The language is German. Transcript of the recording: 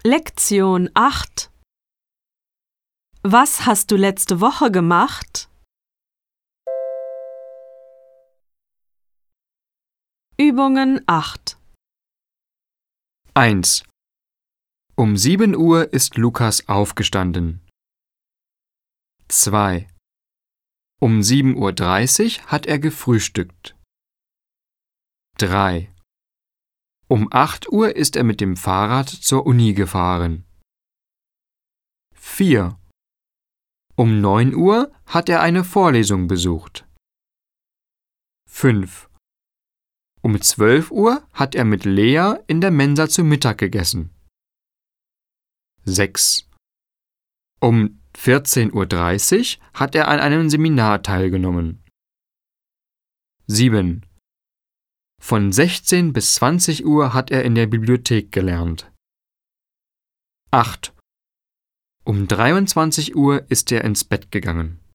Lektion 8. Was hast du letzte Woche gemacht? Übungen 8. 1. Um 7 Uhr ist Lukas aufgestanden. 2. Um 7:30 Uhr hat er gefrühstückt. 3. Um 8 Uhr ist er mit dem Fahrrad zur Uni gefahren. 4. Um 9 Uhr hat er eine Vorlesung besucht. 5. Um 12 Uhr hat er mit Lea in der Mensa zu Mittag gegessen. 6. Um 14:30 Uhr hat er an einem Seminar teilgenommen. 7. Von 16 bis 20 Uhr hat er in der Bibliothek gelernt. 8. Um 23 Uhr ist er ins Bett gegangen.